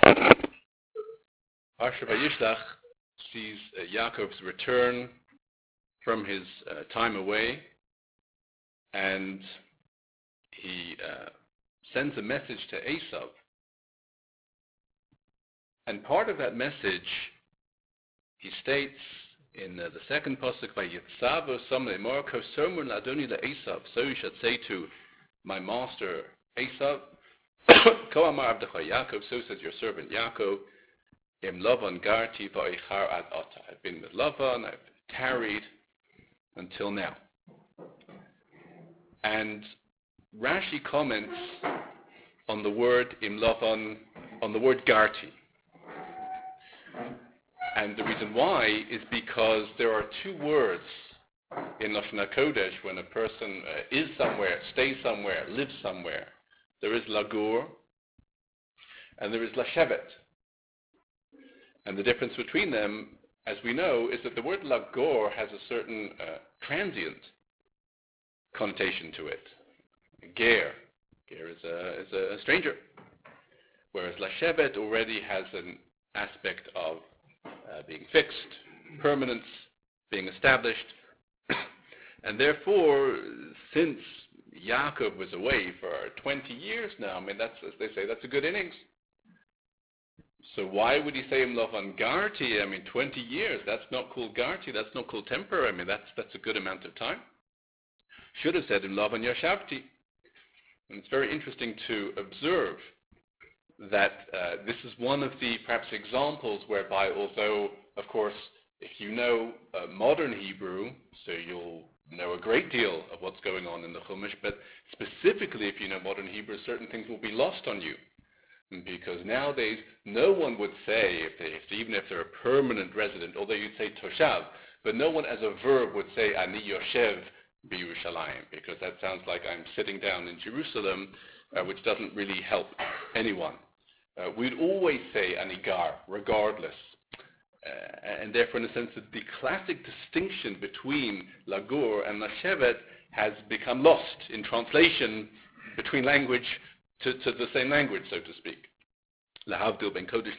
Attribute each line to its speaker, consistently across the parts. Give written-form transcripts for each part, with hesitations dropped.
Speaker 1: Parsha Vayishlach sees Yaakov's return from his time away, and he sends a message to Esav. And part of that message, he states in the second pasuk, "Vayitzavo som le'mor kosomer ladoni le'Esav." So you should say to my master Esav, "Ko amar avdecha Yaakov," so says your servant Yaakov, "Im Lavan garti va'ichar ad ata." I've been with Lavan, I've tarried until now. And Rashi comments on the word im Lavan, on the word garti. And the reason why is because there are two words in Lashon HaKodesh when a person is somewhere, stays somewhere, lives somewhere. There is lagur and there is lashevet. And the difference between them, as we know, is that the word lagur has a certain transient connotation to it. Ger is a stranger. Whereas lashevet already has an aspect of being fixed, permanence, being established. And therefore, since Yaakov was away for 20 years now, I mean, that's, as they say, that's a good innings. So why would he say im Lavan garti? I mean, 20 years, that's not called garti, that's not called temper. I mean, that's a good amount of time. Should have said im Lavan yashavti. And it's very interesting to observe that this is one of the perhaps examples whereby, although, of course, if you know modern Hebrew, so you'll know a great deal of what's going on in the Chumash, but specifically if you know modern Hebrew, certain things will be lost on you. Because nowadays, no one would say, even if they're a permanent resident, although you'd say toshav, but no one as a verb would say ani yoshev b'Yerushalayim, because that sounds like I'm sitting down in Jerusalem, which doesn't really help anyone. We'd always say anigar, regardless. And therefore, in a sense, the classic distinction between lagur and lashevet has become lost in translation between language to the same language, so to speak. Lahavdil ben kodesh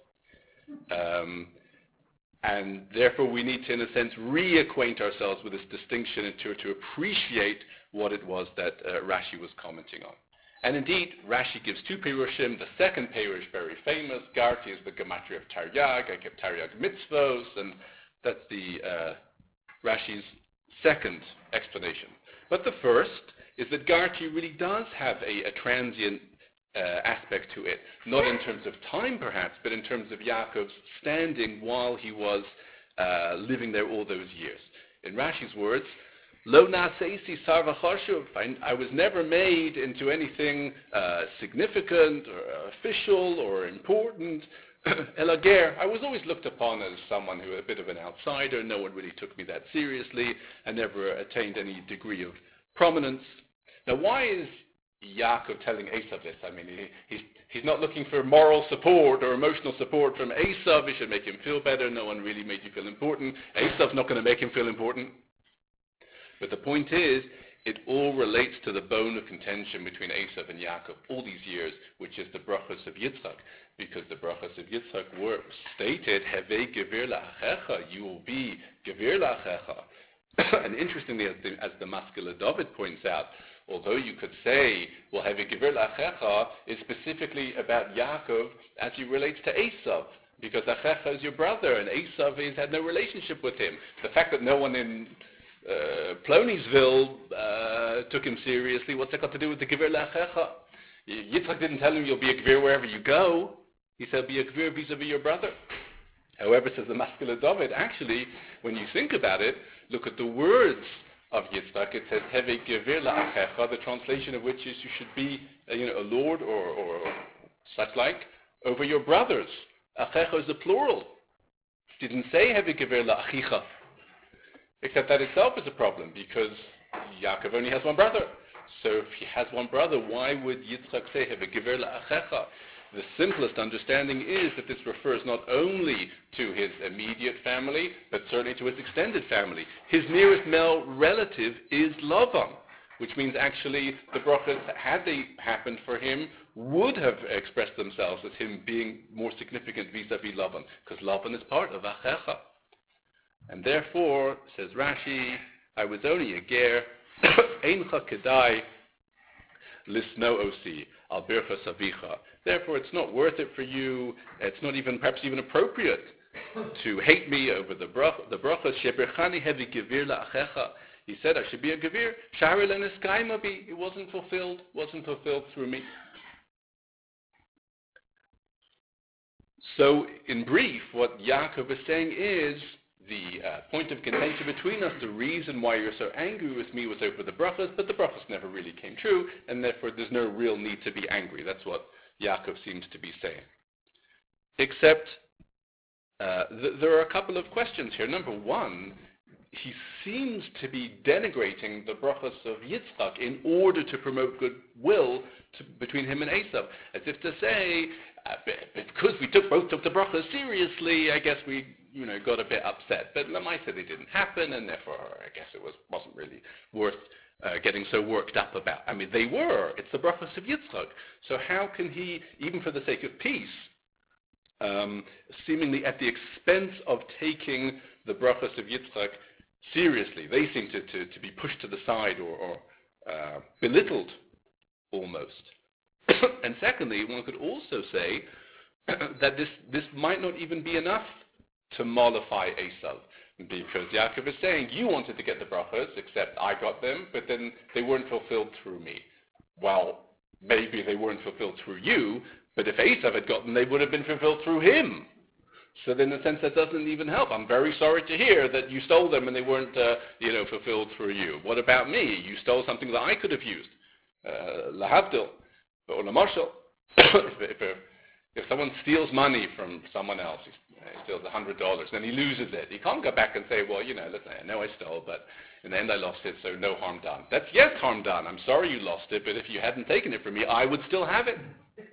Speaker 1: lacha. And therefore, we need to, in a sense, reacquaint ourselves with this distinction and to appreciate what it was that Rashi was commenting on. And indeed, Rashi gives two perushim. The second perush, very famous, garti is the gematria of taryag. I kept taryag mitzvos, and that's the Rashi's second explanation. But the first is that garti really does have a transient aspect to it, not in terms of time perhaps, but in terms of Yaakov's standing while he was living there all those years. In Rashi's words, Lo naseisi sarva chashuv. I was never made into anything significant or official or important. Elager. I was always looked upon as someone who was a bit of an outsider. No one really took me that seriously. I never attained any degree of prominence. Now, why is Yaakov telling Esav this? I mean, he's not looking for moral support or emotional support from Esav. It should make him feel better. No one really made you feel important. Esav's not going to make him feel important. But the point is, it all relates to the bone of contention between Esav and Yaakov all these years, which is the brachos of Yitzchak. Because the brachos of Yitzchak were stated, Hevei gevir la'achecha, you will be gevir la'achecha. And interestingly, as the Maskela David points out, although you could say, well, Hevei gevir la'achecha is specifically about Yaakov as he relates to Esav. Because Achecha is your brother, and Esav had no relationship with him. The fact that no one in Ploniesville took him seriously, what's that got to do with the Gevir La'achecha? Yitzchak didn't tell him you'll be a Gevir wherever you go. He said be a Gevir vis-a-vis your brother. However, says the Maskela David, actually, when you think about it, look at the words of Yitzchak. It says Hevei Gevir La'achecha, the translation of which is you should be a lord or such like over your brothers. Achecha is a plural. It didn't say Hevei Gevir La'achicha. Except that itself is a problem, because Yaakov only has one brother. So if he has one brother, why would Yitzchak say, Hevei gevir la'achecha? The simplest understanding is that this refers not only to his immediate family, but certainly to his extended family. His nearest male relative is Lavan, which means actually the brachas, had they happened for him, would have expressed themselves as him being more significant vis-a-vis Lavan, because Lavan is part of Achecha. And therefore, says Rashi, I was only a ger, Eincha kedai lisno osi, al bircha savicha. Therefore, it's not worth it for you, it's not even, perhaps even appropriate to hate me over the brachas, shebirchani hevi gevir la'achecha. He said I should be a gevir, shari le'neskaima bi, it wasn't fulfilled through me. So, in brief, what Yaakov is saying is, the point of contention between us, the reason why you're so angry with me was over the brachas, but the brachas never really came true, and therefore there's no real need to be angry. That's what Yaakov seems to be saying. Except, there are a couple of questions here. Number one, he seems to be denigrating the brachas of Yitzchak in order to promote goodwill between him and Esav, as if to say, because we both took the brachas seriously, I guess we got a bit upset. But Lamaisa, they didn't happen, and therefore I guess it wasn't really worth getting so worked up about. I mean, they were. It's the brachas of Yitzchak. So how can he, even for the sake of peace, seemingly at the expense of taking the brachas of Yitzchak seriously, they seem to be pushed to the side or belittled almost. And secondly, one could also say that this might not even be enough to mollify Esav, because Yaakov is saying, you wanted to get the brachas, except I got them, but then they weren't fulfilled through me. Well, maybe they weren't fulfilled through you, but if Esav had gotten them, they would have been fulfilled through him. So then, in a sense, that doesn't even help. I'm very sorry to hear that you stole them and they weren't, fulfilled through you. What about me? You stole something that I could have used. Lahavdil. Or Lamashal. If someone steals money from someone else, he steals $100, then he loses it. He can't go back and say, well, listen, I know I stole, but in the end I lost it, so no harm done. That's, yes, harm done. I'm sorry you lost it, but if you hadn't taken it from me, I would still have it.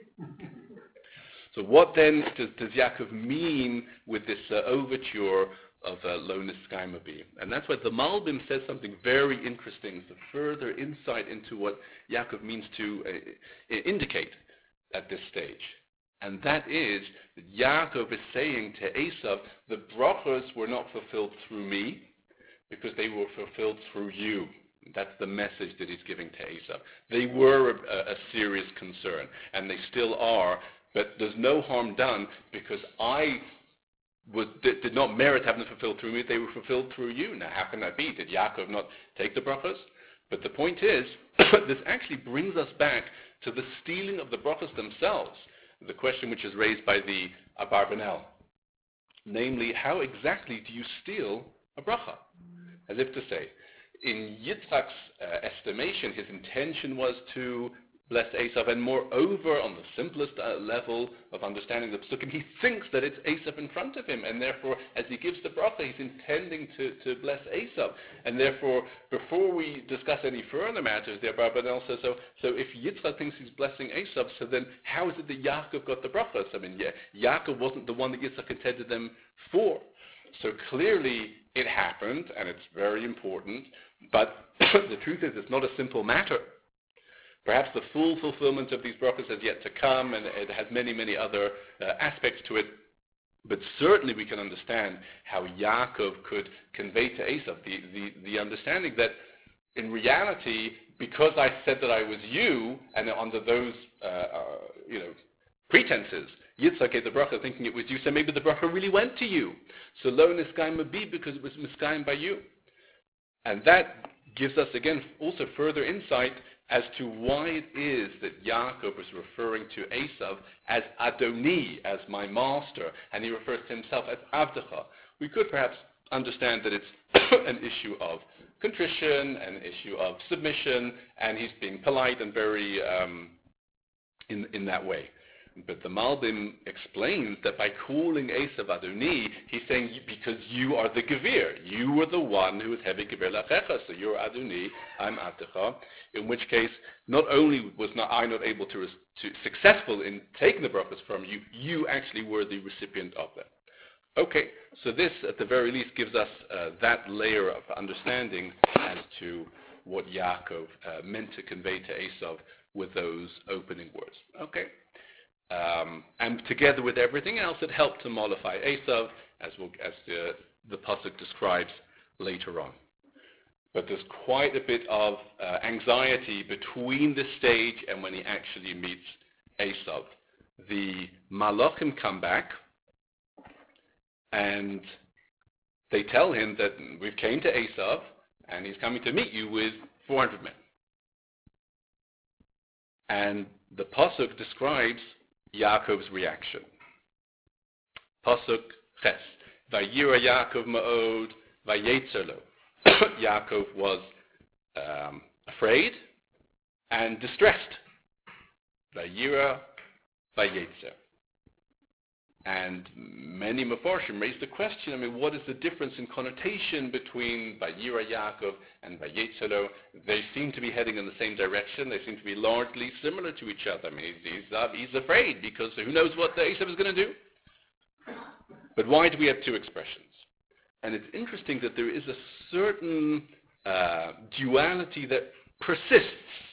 Speaker 1: So what then does Yaakov mean with this overture of Lo Niskaima Bi? And that's why the Malbim says something very interesting, the further insight into what Yaakov means to indicate at this stage. And that is that Yaakov is saying to Esav, the brachos were not fulfilled through me, because they were fulfilled through you. That's the message that he's giving to Esav. They were a serious concern, and they still are, but there's no harm done because I did not merit having them fulfilled through me. They were fulfilled through you. Now, how can that be? Did Yaakov not take the brachos? But the point is, this actually brings us back to the stealing of the brachos themselves, the question which is raised by the Abarbanel. Namely, how exactly do you steal a bracha? As if to say, in Yitzchak's estimation, his intention was to bless Esav, and moreover, on the simplest level of understanding the Pesukim, he thinks that it's Esav in front of him, and therefore, as he gives the bracha, he's intending to bless Esav. And therefore, before we discuss any further matters, the Abarbanel says, so if Yitzchak thinks he's blessing Esav, so then how is it that Yaakov got the brachas? I mean, Yaakov wasn't the one that Yitzchak intended them for. So clearly, it happened, and it's very important, but the truth is, it's not a simple matter. Perhaps the full fulfillment of these brachas has yet to come, and it has many, many other aspects to it. But certainly we can understand how Yaakov could convey to Esav the understanding that in reality, because I said that I was you, and under those pretenses, Yitzchak gave the bracha thinking it was you, so maybe the bracha really went to you. So lo niskayim bi, because it was miskayim by you. And that gives us, again, also further insight as to why it is that Yaakov is referring to Esav as Adoni, as my master, and he refers to himself as Avdecha. We could perhaps understand that it's an issue of contrition, an issue of submission, and he's being polite and very in that way. But the Malbim explains that by calling Esav Adoni, he's saying, because you are the Gevir. You were the one who was heavy Gevir Lachecha, so you're Adoni, I'm Avdecha. In which case, not only was I not able to successful in taking the brachas from you, you actually were the recipient of them. Okay, so this at the very least gives us that layer of understanding as to what Yaakov meant to convey to Esav with those opening words. Okay? And together with everything else, it helped to mollify Esav, as the pasuk describes later on. But there's quite a bit of anxiety between this stage and when he actually meets Esav. The Malachim come back, and they tell him that we've came to Esav, and he's coming to meet you with 400 men. And the pasuk describes Yaakov's reaction. Pasuk Ches. Vayira Yaakov ma'od, vayetzer lo. Yaakov was afraid and distressed. Vayira, vayetzer. And many Mefarshim raised the question, what is the difference in connotation between Vayira Yaakov and Vayetzer lo? They seem to be heading in the same direction. They seem to be largely similar to each other. He's afraid because who knows what Esav is going to do? But why do we have two expressions? And it's interesting that there is a certain duality that persists,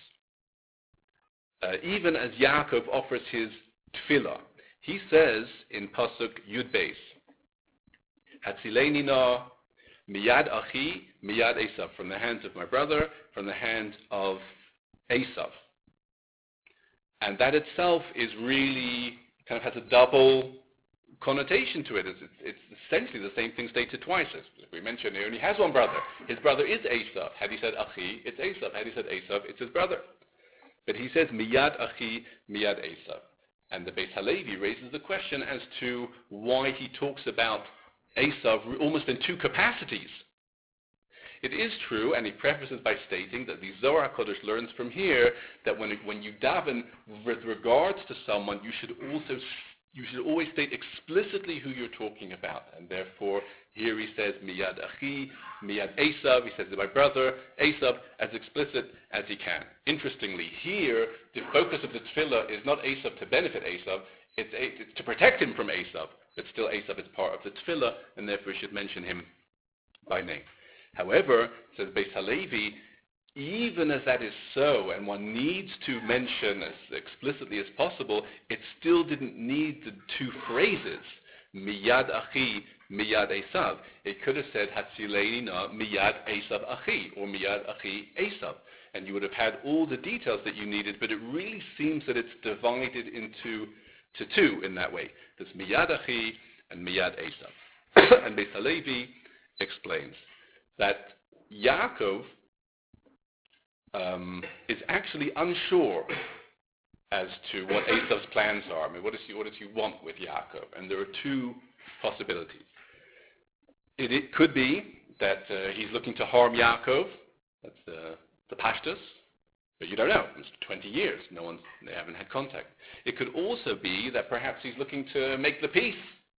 Speaker 1: even as Yaakov offers his tefillah. He says in Pasuk Yud Beis, Hatzileni na miyad achi, miyad Esav, from the hands of my brother, from the hand of Esav. And that itself is really, kind of has a double connotation to it. It's essentially the same thing stated twice. As we mentioned, he only has one brother. His brother is Esav. Had he said Achi, it's Esav. Had he said Esav, it's his brother. But he says miyad Achi, miyad Esav. And the Beis Halevi raises the question as to why he talks about Esav almost in two capacities. It is true, and he prefaces by stating that the Zohar HaKadosh learns from here that when you daven with regards to someone, you should always state explicitly who you're talking about. And therefore, here he says, Miyad Achi, Miyad Esav. He says, my brother, Esav, as explicit as he can. Interestingly, here, the focus of the tefillah is not Esav to benefit Esav, it's to protect him from Esav. But still, Esav is part of the tefillah, and therefore we should mention him by name. However, says Beis Halevi, even as that is so, and one needs to mention as explicitly as possible, it still didn't need the two phrases, Miyad Achi, Miyad Esav. It could have said, Hatzileni na Miyad Esav Achi, or Miyad Achi Esav. And you would have had all the details that you needed, but it really seems that it's divided into two in that way. There's Miyad Achi and Miyad Esav. And Beis Halevi explains that Yaakov is actually unsure as to what Esav's plans are. What does he want with Yaakov? And there are two possibilities. It could be that he's looking to harm Yaakov. That's the Pashtus. But you don't know. It's 20 years. They haven't had contact. It could also be that perhaps he's looking to make the peace.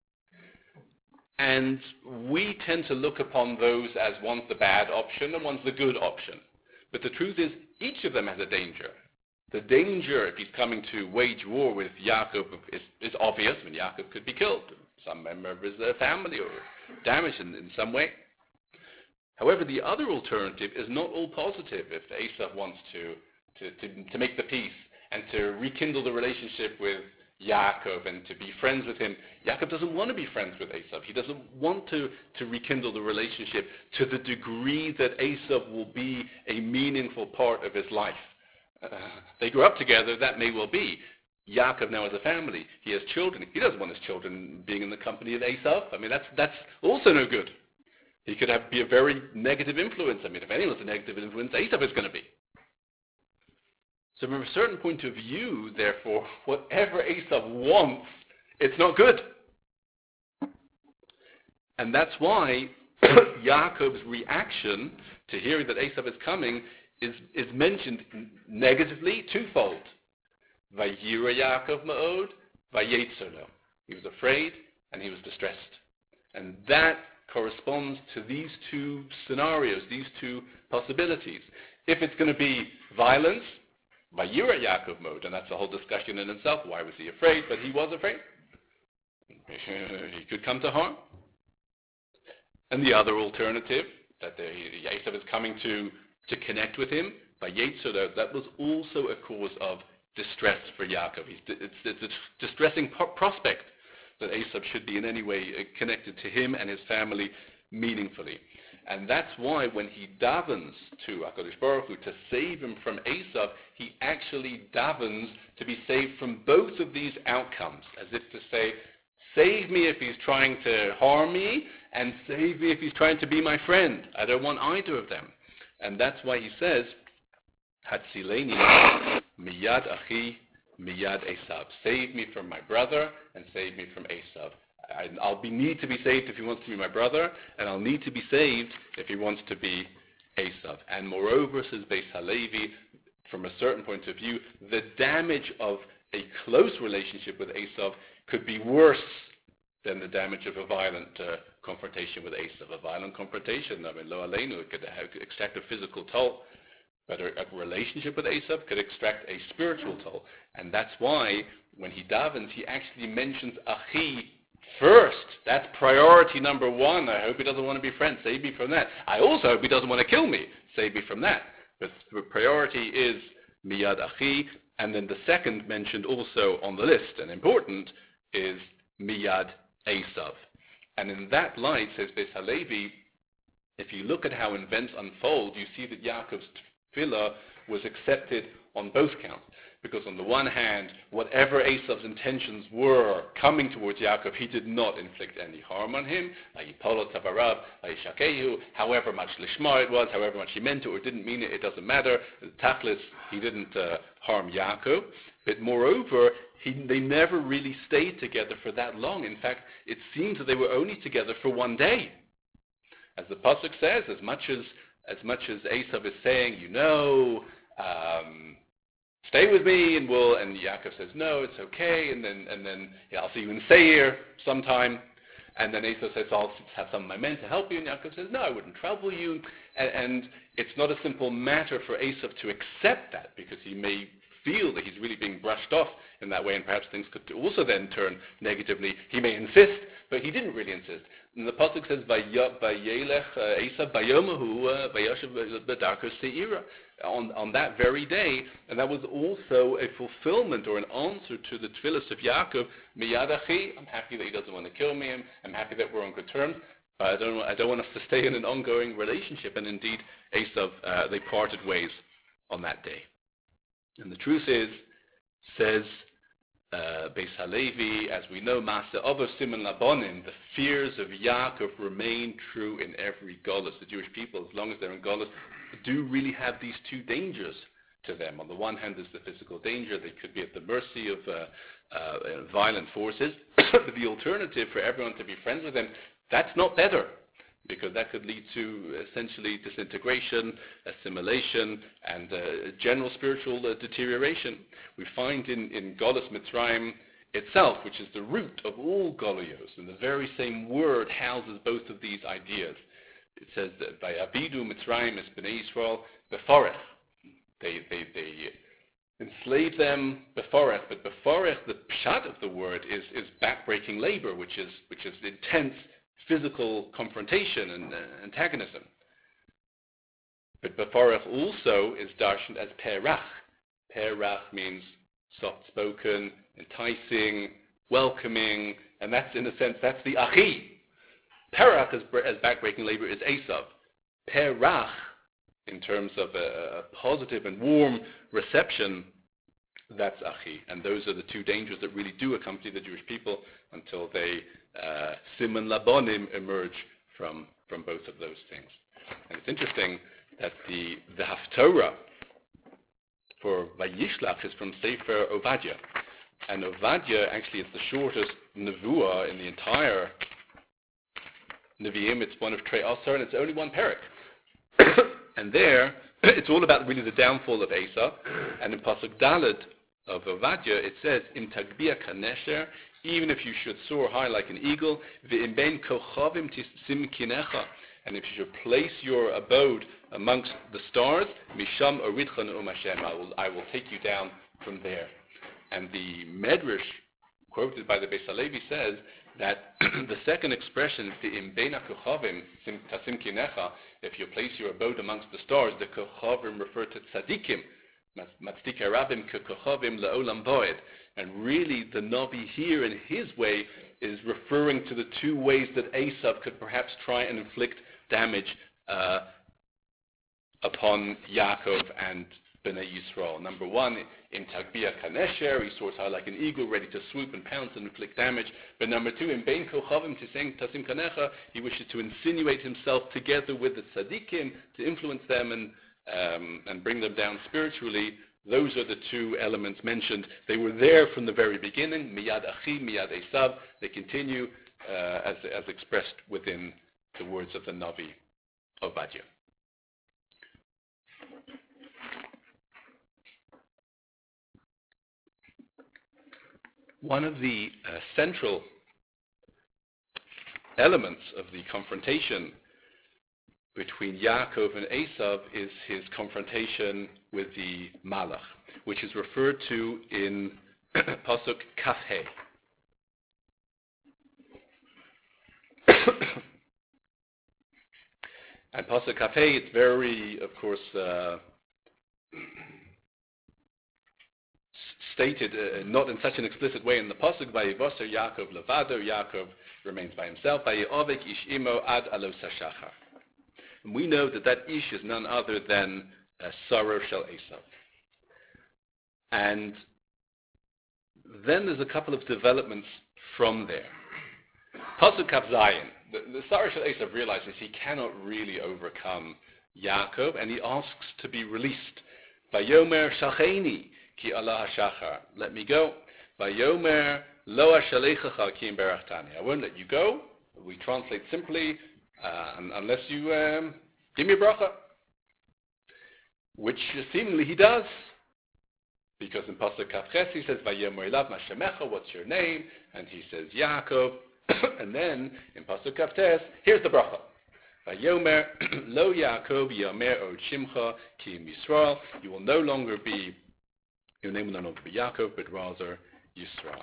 Speaker 1: And we tend to look upon those as one's the bad option and one's the good option. But the truth is, each of them has a danger. The danger, if he's coming to wage war with Yaakov, is obvious. Yaakov could be killed. Some member of his family or damaged in some way. However, the other alternative is not all positive. If Esav wants to make the peace and to rekindle the relationship with Yaakov and to be friends with him, Yaakov doesn't want to be friends with Esav. He doesn't want to rekindle the relationship to the degree that Esav will be a meaningful part of his life. They grew up together, that may well be. Yaakov now has a family. He has children. He doesn't want his children being in the company of Esav. That's also no good. He could be a very negative influence. If anyone's a negative influence, Esav is going to be. So from a certain point of view, therefore, whatever Esav wants, it's not good. And that's why Yaakov's reaction to hearing that Esav is coming is mentioned negatively twofold. Vayira Yaakov ma'od, vayetzer lo. He was afraid and he was distressed. And that corresponds to these two scenarios, these two possibilities. If it's going to be violence, Vayira Yaakov mode, and that's a whole discussion in itself. Why was he afraid? But he was afraid. He could come to harm. And the other alternative, that Esav is coming to connect with him, Vayetzer, that was also a cause of distress for Yaakov. It's a distressing prospect that Esav should be in any way connected to him and his family meaningfully. And that's why when he davens to HaKadosh Baruch Hu to save him from Esav, he actually davens to be saved from both of these outcomes, as if to say, save me if he's trying to harm me, and save me if he's trying to be my friend. I don't want either of them. And that's why he says, Hatzileni miyad achi miyad Esav. Save me from my brother and save me from Esav. I'll need to be saved if he wants to be my brother, and I'll need to be saved if he wants to be Esav. And moreover, says Beis Halevi, from a certain point of view, the damage of a close relationship with Esav could be worse than the damage of a violent confrontation with Esav. A violent confrontation, I mean, lo aleinu, it could extract a physical toll, but a relationship with Esav could extract a spiritual toll. And that's why, when he davens, he actually mentions Achi first. That's priority number one. I hope he doesn't want to be friends. Save me from that. I also hope he doesn't want to kill me. Save me from that. But the priority is Miyad Achi. And then the second mentioned also on the list, and important, is Miyad Esav. And in that light, says Beis Halevi, if you look at how events unfold, you see that Yaakov's tefillah was accepted on both counts. Because on the one hand, whatever Esav's intentions were coming towards Yaakov, he did not inflict any harm on him. However much lishma it was, however much he meant it or didn't mean it, it doesn't matter. Tachlis, he didn't harm Yaakov. But moreover, they never really stayed together for that long. In fact, it seems that they were only together for one day. As the pasuk says, as much as Esav is saying, stay with me, and Yaakov says, no, it's okay, and then I'll see you in Seir sometime, and then Esav says, I'll have some of my men to help you, and Yaakov says, no, I wouldn't trouble you, and it's not a simple matter for Esav to accept that, because he may feel that he's really being brushed off in that way, and perhaps things could also then turn negatively. He may insist, but he didn't really insist. And the pasuk says, "Vayelech Esav bayomahu vayashav b'darko seira." On that very day, and that was also a fulfillment or an answer to the tefillas of Yaakov. Miyad achi, I'm happy that he doesn't want to kill me. I'm happy that we're on good terms. But I don't want us to stay in an ongoing relationship. And indeed, Esav, they parted ways on that day. And the truth is, says Beis Halevi, as we know, Master of Simon Labonim, the fears of Yaakov remain true in every Golus. The Jewish people, as long as they're in Golus, do really have these two dangers to them. On the one hand, there's the physical danger. They could be at the mercy of violent forces. But the alternative for everyone to be friends with them, that's not better, because that could lead to essentially disintegration, assimilation, and general spiritual deterioration. We find in Golus Mitzrayim itself, which is the root of all Goluyos, and the very same word houses both of these ideas. It says that by Abidu Mitzrayim es Bnei Yisrael beforech. They enslave them beforech, but beforech, the pshat of the word is backbreaking labor, which is intense physical confrontation and antagonism. But beforech also is darshaned as perach. Perach means soft-spoken, enticing, welcoming, and that's, in a sense, that's the achi. Perach, as backbreaking labor, is Esav. Perach, in terms of a positive and warm reception, that's Achi. And those are the two dangers that really do accompany the Jewish people until they, Siman Labonim, emerge from both of those things. And it's interesting that the Haftorah for Vayishlach is from Sefer Ovadia. And Ovadia actually is the shortest nevuah in the entire Nevi'im. It's one of Trei Asar, and it's only one parak. And there, it's all about really the downfall of Esav. And in Pasuk Daled of Ovadia, it says, Im tagbia kanesher, even if you should soar high like an eagle, v'im ben kochavim tisim kinecha, and if you should place your abode amongst the stars, misham oridchan u'mashem, I will take you down from there. And the Medrash quoted by the Beis Halevi, says that the second expression, "Im beina kochavim tasim kinecha," if you place your abode amongst the stars, the kochavim refer to tzadikim, matzdikei rabim kekochavim leolam voed. And really, the Navi here, in his way, is referring to the two ways that Esav could perhaps try and inflict damage upon Yaakov and Bnei Yisrael. Number one, in Tagbia Kanesher, he soars high like an eagle, ready to swoop and pounce and inflict damage. But number two, in Bein Kochavim Tasim Kanecha, he wishes to insinuate himself together with the tzaddikim, to influence them and bring them down spiritually. Those are the two elements mentioned. They were there from the very beginning, Miyad Achi, Miyad Esav. They continue as expressed within the words of the Navi Ovadia. One of the central elements of the confrontation between Yaakov and Esav is his confrontation with the Malach, which is referred to in Pasuk Kaf He. And Pasuk Kaf He, it's very, of course, stated not in such an explicit way in the Pasuk, Vayivoser Yaakov levado, Yaakov remains by himself, Vayiovek ish imo ad alos hashachar. And we know that ish is none other than Sarah Shel Esav. And then there's a couple of developments from there. Pasuk Kaf Zayin, the Sarah Shel Esav realizes he cannot really overcome Yaakov, and he asks to be released. Vayomer Shacheni ki Allah hashachar. Let me go. Vayomer lo ashalechacha ki im berachtani. I won't let you go. We translate simply, unless you give me a bracha. Which seemingly he does. Because in Pasuk Kaf Ches he says, Vayomer elav ma shemecha, what's your name? And he says, Yaakov. And then in Pasuk Kaf Tes, here's the bracha. Vayomer lo Yaakov yamer od shimcha ki im Yisrael. You will no longer be, your name will no longer be Yaakov, but rather Yisrael.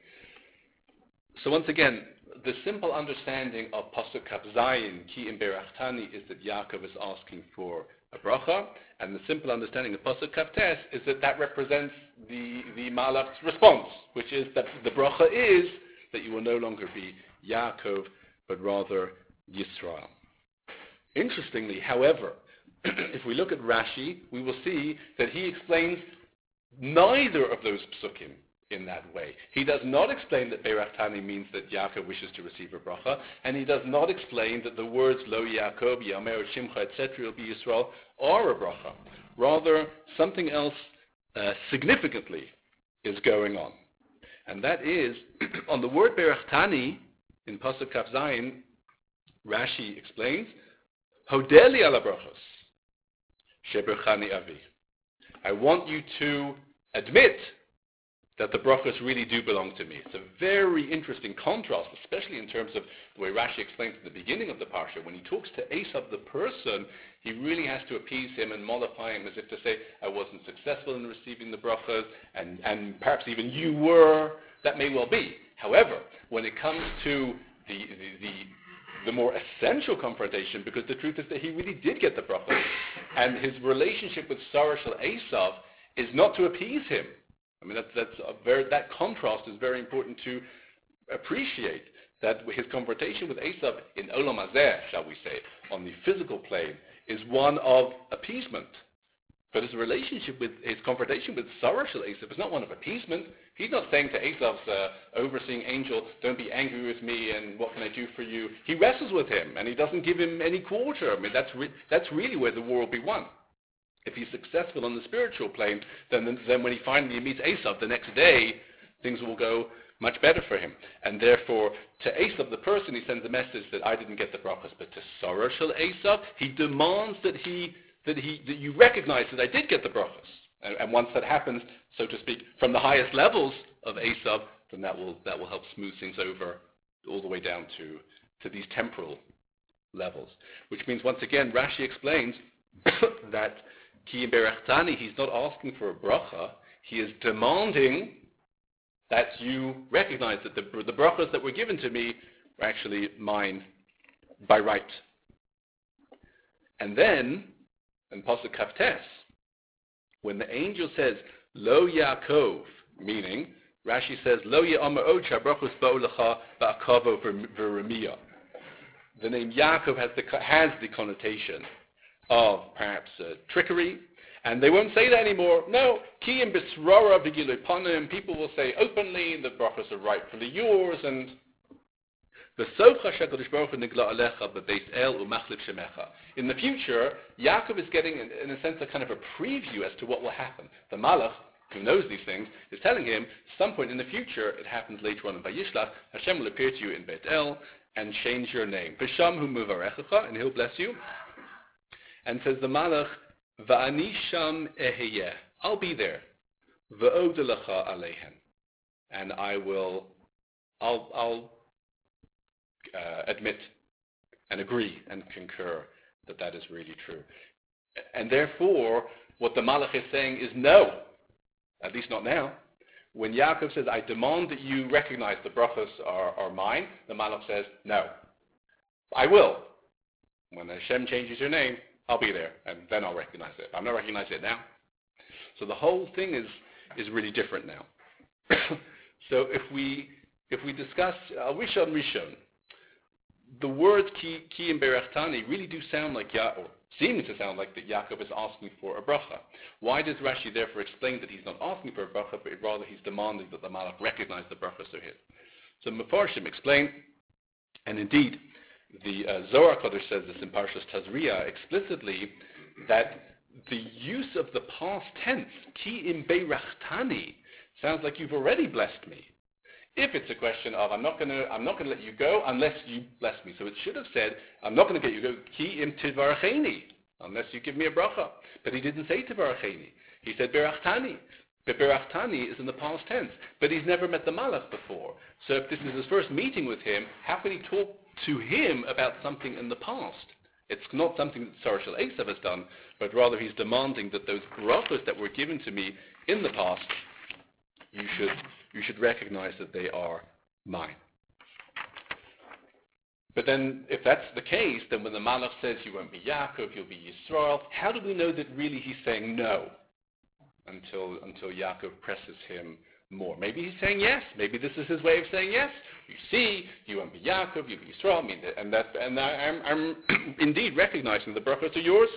Speaker 1: So once again, the simple understanding of Pasuk Kaf Zayin, Ki im Berachtani, is that Yaakov is asking for a bracha, and the simple understanding of Pasuk Kaf Tes is that represents the Malach's response, which is that the bracha is that you will no longer be Yaakov, but rather Yisrael. Interestingly, however, if we look at Rashi, we will see that he explains neither of those psukim in that way. He does not explain that Berachtani means that Yaakov wishes to receive a bracha, and he does not explain that the words Lo Yaakov, Yamer Shimcha, etc. will be Yisrael are a bracha. Rather, something else significantly is going on. And that is, on the word Berachtani, in Pasuk Kaf Zayin, Rashi explains, Hodeli ala brachos, sheberchani avi. I want you to admit that the brachos really do belong to me. It's a very interesting contrast, especially in terms of the way Rashi explains at the beginning of the parsha. When he talks to Esav, the person, he really has to appease him and mollify him as if to say, I wasn't successful in receiving the brachos, and perhaps even you were. That may well be. However, when it comes to the more essential confrontation, because the truth is that he really did get the brachos, and his relationship with Sarah Shel Esav is not to appease him. I mean, that contrast is very important to appreciate, that his confrontation with Esav in Olam Hazeh, shall we say, on the physical plane, is one of appeasement. But his relationship with, his confrontation with Sarah Shel Esav is not one of appeasement. He's not saying to Esav's overseeing angel, don't be angry with me and what can I do for you. He wrestles with him and he doesn't give him any quarter. I mean, that's really where the war will be won. If he's successful on the spiritual plane, then when he finally meets Esav the next day, things will go much better for him. And therefore, to Esav, the person, he sends a message that I didn't get the brachos. But to Sarah Shel Esav, he demands that you recognize that I did get the brachos. And once that happens, so to speak, from the highest levels of Esav, then that will help smooth things over all the way down to these temporal levels. Which means, once again, Rashi explains that Ki Berachtani, he's not asking for a bracha, he is demanding that you recognize that the brachos that were given to me were actually mine by right. And then, in Pasuk Kaftes, when the angel says, Lo Yaakov, meaning, Rashi says, Lo Ya'amar Od Shabrachos Ba'olacha Ba'akavo V'Remiyah. The name Yaakov has the connotation of perhaps trickery, and they won't say that anymore. No, Ki im Bisrara V'Gilui Panim, people will say openly, the brachos are rightfully yours, and in the future, Yaakov is getting, in a sense, a kind of a preview as to what will happen. The Malach, who knows these things, is telling him, some point in the future, it happens later on in Vayishlach, Hashem will appear to you in Beit El and change your name. V'sham hu muvarechecha, and he'll bless you. And says the Malach, Va'ani sham eheyeh, I'll be there. V'odelecha aleihem. And I'll admit and agree and concur that that is really true. And therefore, what the Malach is saying is no, at least not now. When Yaakov says, I demand that you recognize the brachos are mine, the Malach says, no, I will. When Hashem changes your name, I'll be there, and then I'll recognize it. I'm not recognizing it now. So the whole thing is really different now. So if we discuss Rishon, the words ki and berechtani really do sound like seem to sound like that Yaakov is asking for a bracha. Why does Rashi therefore explain that he's not asking for a bracha, but rather he's demanding that the Malach recognize the brachas are his? So Mefarshim explain, and indeed the Zohar Kodesh says this in Parshas Tazria explicitly, that the use of the past tense, ki im berechtani, sounds like you've already blessed me. If it's a question of I'm not going to let you go unless you bless me. So it should have said, I'm not going to get you go, ki im tivaracheni, unless you give me a bracha. But he didn't say tivaracheni. He said berachtani. But berachtani is in the past tense. But he's never met the Malach before. So if this is his first meeting with him, how can he talk to him about something in the past? It's not something that Sarah Shel Esav has done, but rather he's demanding that those brachos that were given to me in the past, you should recognize that they are mine. But then, if that's the case, then when the Malach says you won't be Yaakov, you'll be Yisrael, how do we know that really he's saying no until Yaakov presses him more? Maybe he's saying yes. Maybe this is his way of saying yes. You see, you won't be Yaakov, you'll be Yisrael. I'm indeed recognizing the brachos are yours.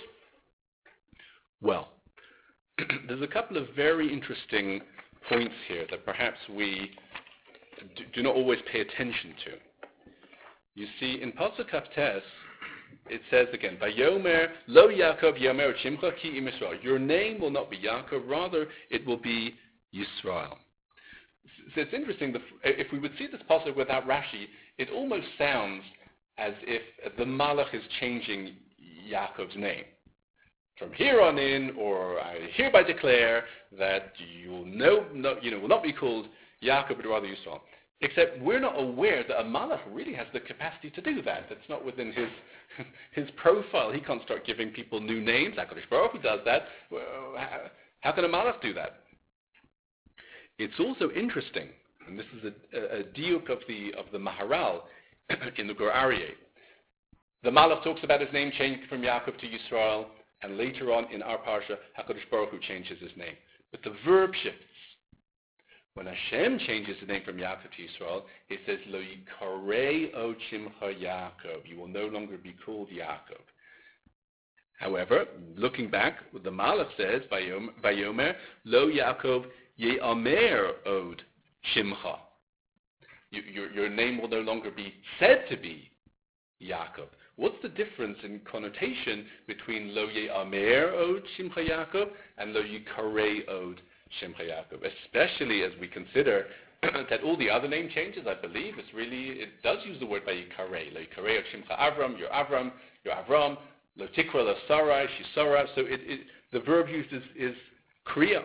Speaker 1: Well, there's a couple of very interesting points here that perhaps we do not always pay attention to. You see, in Pasuk Kaftes, it says again, Vayomer lo Yaakov Yomer Shimcha ki im Yisrael. Your name will not be Yaakov, rather it will be Yisrael. So it's interesting, if we would see this pasuk without Rashi, it almost sounds as if the Malach is changing Yaakov's name. From here on in, or I hereby declare that you will not be called Yaakov, but rather Yisrael. Except we're not aware that a Malach really has the capacity to do that. That's not within his profile. He can't start giving people new names. HaKadosh Baruch Hu does that. Well, how can a Malach do that? It's also interesting, and this is a diuk of the Maharal in the Gur Aryeh. The Malach talks about his name changing from Yaakov to Yisrael, and later on in our parsha, HaKadosh Baruch Hu changes his name. But the verb shifts. When Hashem changes the name from Yaakov to Yisrael, it says, Lo yikarei od shimcha Yaakov. You will no longer be called Yaakov. However, looking back, what the Malach says, Vayomer, Lo Yaakov ye'amer od shimcha. Your name will no longer be said to be Yaakov. What's the difference in connotation between Lo ye'amer od shimcha Yaakov and Lo yikarei od Shimcha Yaakov, especially as we consider that all the other name changes, I believe, it does use the word by Yikarei. Lo Yikarei of Shimcha Avram, your Avram, Lo Tikra, Lo Sarai, Shisara. So the verb used is Kriya.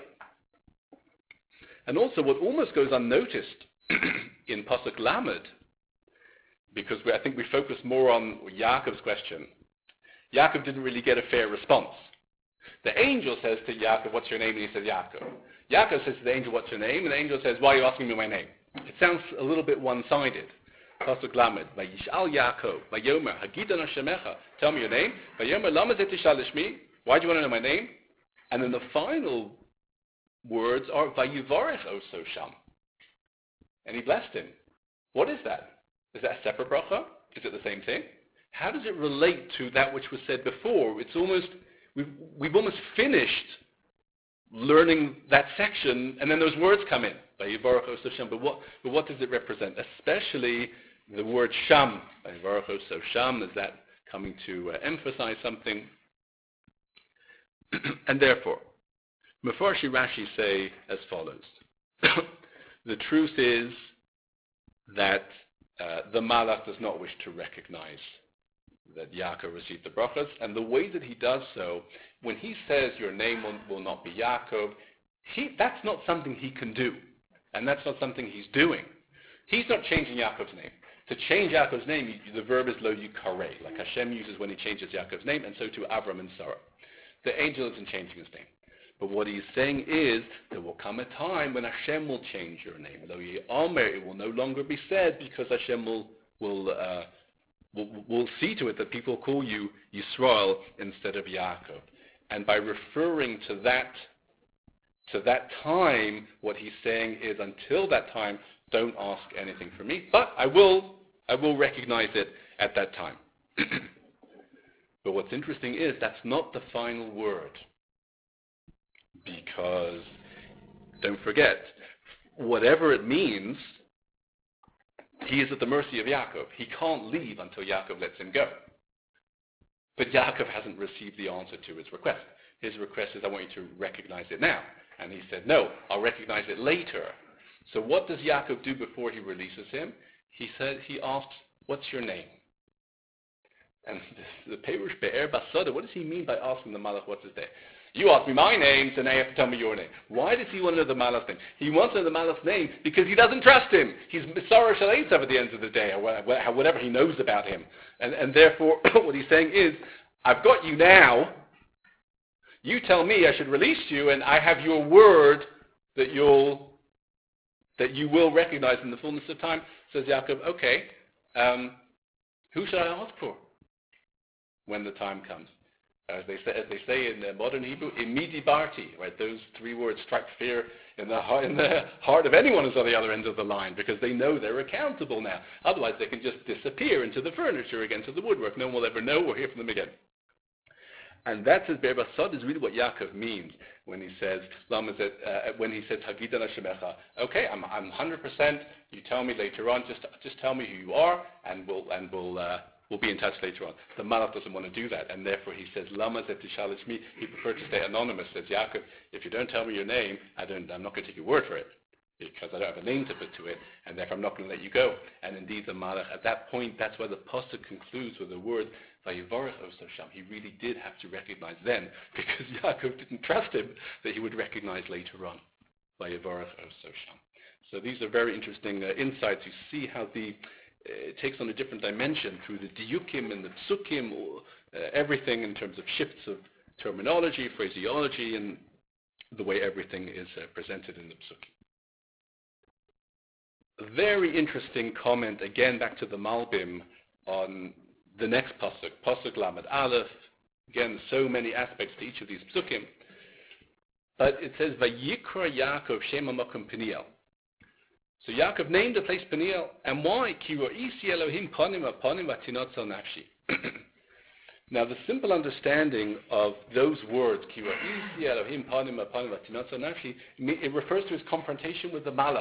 Speaker 1: And also what almost goes unnoticed in Pasuk Lamed, because I think we focus more on Yaakov's question. Yaakov didn't really get a fair response. The angel says to Yaakov, what's your name? And he says, Yaakov. Yaakov says to the angel, what's your name? And the angel says, why are you asking me my name? It sounds a little bit one-sided. Pasuk Lamed, Vayishal Yaakov, Vayomer, Hagidon Hashemecha, tell me your name. Vayomer, Lama Zetishal Ishmi, why do you want to know my name? And then the final words are, Vayivarech Oso Sham. And he blessed him. What is that? Is that a separate bracha? Is it the same thing? How does it relate to that which was said before? It's almost, we've almost finished learning that section, and then those words come in. Vayivarech Oso Sham. But what does it represent? Especially the word Sham. Vayivarech Oso Sham, is that coming to emphasize something? And therefore, Mefarshi Rashi say as follows. The truth is that the Malach does not wish to recognize that Yaakov received the brachas, and the way that he does so, when he says your name will not be Yaakov, that's not something he can do, and that's not something he's doing. He's not changing Yaakov's name. To change Yaakov's name, the verb is lo yikareh, like Hashem uses when he changes Yaakov's name, and so too Avram and Sarah. The angel isn't changing his name. But what he's saying is, there will come a time when Hashem will change your name. Lo Omer, it will no longer be said, because Hashem will see to it that people call you Yisrael instead of Yaakov. And by referring to that time, what he's saying is, until that time, don't ask anything from me, but I will recognize it at that time. But what's interesting is, that's not the final word. Because, don't forget, whatever it means, he is at the mercy of Yaakov. He can't leave until Yaakov lets him go. But Yaakov hasn't received the answer to his request. His request is, I want you to recognize it now. And he said, no, I'll recognize it later. So what does Yaakov do before he releases him? He asks, what's your name? And the Perush Be'er Basada, what does he mean by asking the Malach what's his name? You ask me my name, so now you have to tell me your name. Why does he want to know the Malach's name? He wants to know the Malach's name because he doesn't trust him. He's Sarah Shaleitzav at the end of the day, or whatever he knows about him. And therefore, what he's saying is, I've got you now. You tell me I should release you, and I have your word that you will recognize in the fullness of time. Says Yaakov, okay, who should I ask for when the time comes? As they say in modern Hebrew, imidi barti, right? Those three words strike fear in the heart of anyone who's on the other end of the line, because they know they're accountable now. Otherwise, they can just disappear into the furniture again, to the woodwork. No one will ever know or hear from them again. And that's his Be'er Basad is really what Yaakov means when he says, Hagidon Hashemecha. Okay, I'm 100%. You tell me later on. Just tell me who you are, and we'll be in touch later on. The Malach doesn't want to do that, and therefore he says, Lama Zetishal Ishmi. He prefers to stay anonymous. Says Yaakov, if you don't tell me your name, I'm not going to take your word for it, because I don't have a name to put to it, and therefore I'm not going to let you go. And indeed, the Malach, at that point, that's why the pasuk concludes with the word Vayivarech Oso Sham. He really did have to recognize then, because Yaakov didn't trust him, that he would recognize later on. Vayivarech Oso Sham. So these are very interesting insights. You see how it takes on a different dimension through the diyukim and the psukim, everything in terms of shifts of terminology, phraseology, and the way everything is presented in the psukim. A very interesting comment, again back to the Malbim, on the next pasuk, pasuk Lamed Aleph. Again, so many aspects to each of these psukim. But it says, Vayikra Yaakov Shem HaMakom Peniel. So Yaakov named the place Peniel. And why? Ki ro'isi Elohim panim v'panim v'tinot zel nafshi. Now the simple understanding of those words, Ki ro'isi Elohim panim v'panim v'tinot zel nafshi, it refers to his confrontation with the Malach.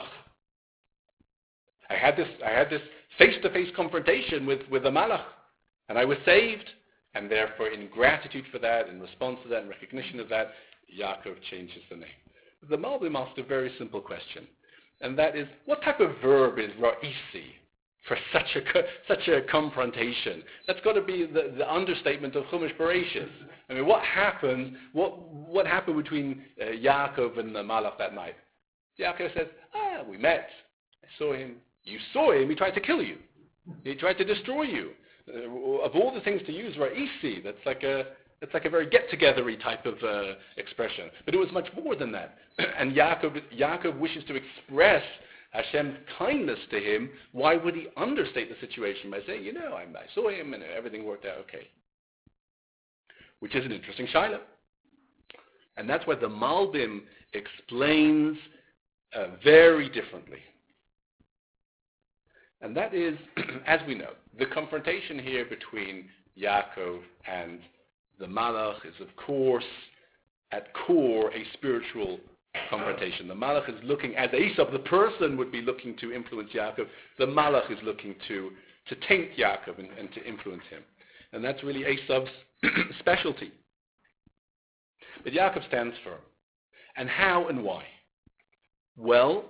Speaker 1: I had this face-to-face confrontation with the Malach, and I was saved. And therefore, in gratitude for that, in response to that, in recognition of that, Yaakov changes the name. The Malbim asked a very simple question. And that is, what type of verb is ra'isi for such a confrontation? That's got to be the understatement of Chumash Bereshis. I mean, what happened between Yaakov and the Malach that night? Yaakov says, we met. I saw him. You saw him. He tried to kill you. He tried to destroy you. Of all the things to use, ra'isi, that's like It's like a very get-togethery type of expression. But it was much more than that. And Yaakov wishes to express Hashem's kindness to him. Why would he understate the situation by saying, I saw him and everything worked out okay? Which is an interesting shaila. And that's why the Malbim explains very differently. And that is, as we know, the confrontation here between Yaakov and the Malach is, of course, at core, a spiritual confrontation. The Malach is looking, as Esav, the person, would be looking to influence Yaakov. The Malach is looking to taint Yaakov and to influence him. And that's really Esav's specialty. But Yaakov stands firm. And how and why? Well,